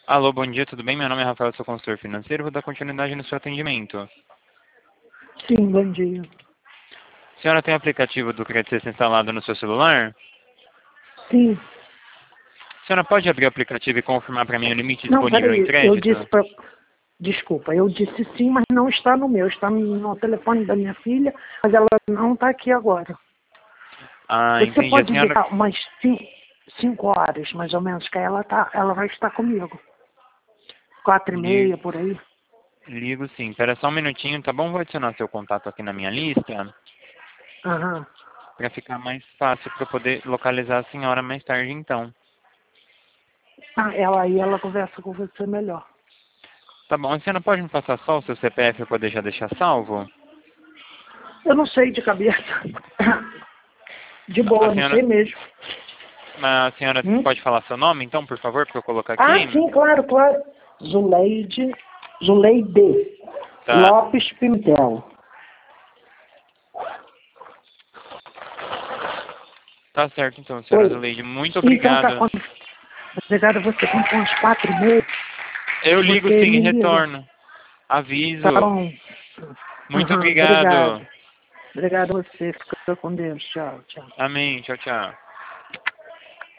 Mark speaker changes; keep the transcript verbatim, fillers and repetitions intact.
Speaker 1: Alô, bom dia, tudo bem? Meu nome é Rafael, sou consultor financeiro, vou dar continuidade no seu atendimento.
Speaker 2: Sim, bom dia.
Speaker 1: A senhora tem o aplicativo do Credit Sexta instalado no seu celular?
Speaker 2: Sim.
Speaker 1: A senhora pode abrir o aplicativo e confirmar para mim o limite
Speaker 2: Não,
Speaker 1: disponível em
Speaker 2: peraí, eu disse
Speaker 1: crédito?
Speaker 2: pra... Desculpa, eu disse sim, mas não está no meu. Está no telefone da minha filha, mas ela não está aqui agora.
Speaker 1: Ah,
Speaker 2: Você
Speaker 1: entendi. A
Speaker 2: pode
Speaker 1: senhora...
Speaker 2: ligar umas cinco, cinco horas, mais ou menos, que ela, tá, ela vai estar comigo. Quatro e
Speaker 1: Li-
Speaker 2: meia, por aí.
Speaker 1: Ligo sim. Espera só um minutinho, tá bom? Vou adicionar seu contato aqui na minha lista
Speaker 2: Aham.
Speaker 1: para ficar mais fácil para eu poder localizar a senhora mais tarde, então.
Speaker 2: Ah, ela aí, ela conversa com você melhor.
Speaker 1: Tá bom. A senhora pode me passar só o seu C P F para eu poder já deixar salvo?
Speaker 2: Eu não sei de cabeça. De
Speaker 1: A
Speaker 2: boa, não
Speaker 1: senhora...
Speaker 2: sei mesmo.
Speaker 1: A senhora
Speaker 2: Hum?
Speaker 1: pode falar seu nome, então, por favor, para eu colocar
Speaker 2: Ah,
Speaker 1: aqui?
Speaker 2: sim, claro, claro. Zuleide, Zuleide
Speaker 1: Tá.
Speaker 2: Lopes Pimentel.
Speaker 1: Tá certo, então, senhora
Speaker 2: Oi.
Speaker 1: Zuleide. Muito
Speaker 2: Então tá,
Speaker 1: obrigado.
Speaker 2: quando... Obrigado a você, quando for umas quatro e meia,
Speaker 1: Eu ligo
Speaker 2: você
Speaker 1: sim e
Speaker 2: me liga.
Speaker 1: retorno. Aviso.
Speaker 2: Tá bom.
Speaker 1: Muito
Speaker 2: Uhum, obrigado.
Speaker 1: obrigado.
Speaker 2: Obrigado a você. Fica com Deus. Tchau, tchau.
Speaker 1: Amém. Tchau, tchau.